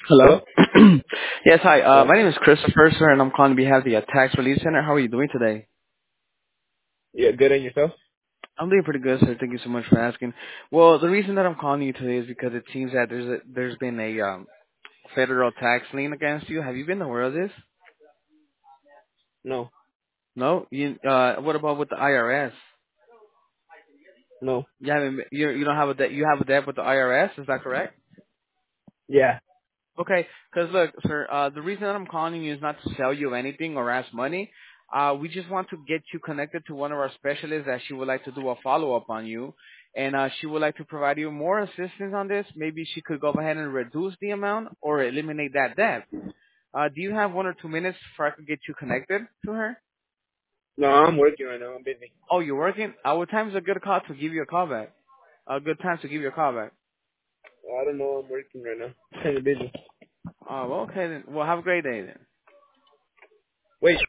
Hello. Hello? Yes, hi. Hello? My name is Christopher, sir, and I'm calling on behalf of the Tax Relief Center. How are you doing today? Yeah, good on yourself? I'm doing pretty good, sir. Thank you so much for asking. Well, the reason that I'm calling you today is because it seems that there's been a federal tax lien against you. Have you been aware of this? No, No. What about with the IRS? no. You don't have a debt. You have a debt with the IRS. Is that correct? Yeah. Okay, because look, sir, the reason that I'm calling you is not to sell you anything or ask money. We just want to get you connected to one of our specialists that she would like to do a follow-up on you, and she would like to provide you more assistance on this. Maybe she could go ahead and reduce the amount or eliminate that debt. Do you have 1 or 2 minutes before I could get you connected to her? No, I'm working right now. I'm busy. Oh, you're working? What time is a good call to give you a call back? A good time to give you a call back. I don't know. I'm working right now. Kind of busy. Oh, well, okay then. Well, have a great day then. Wait.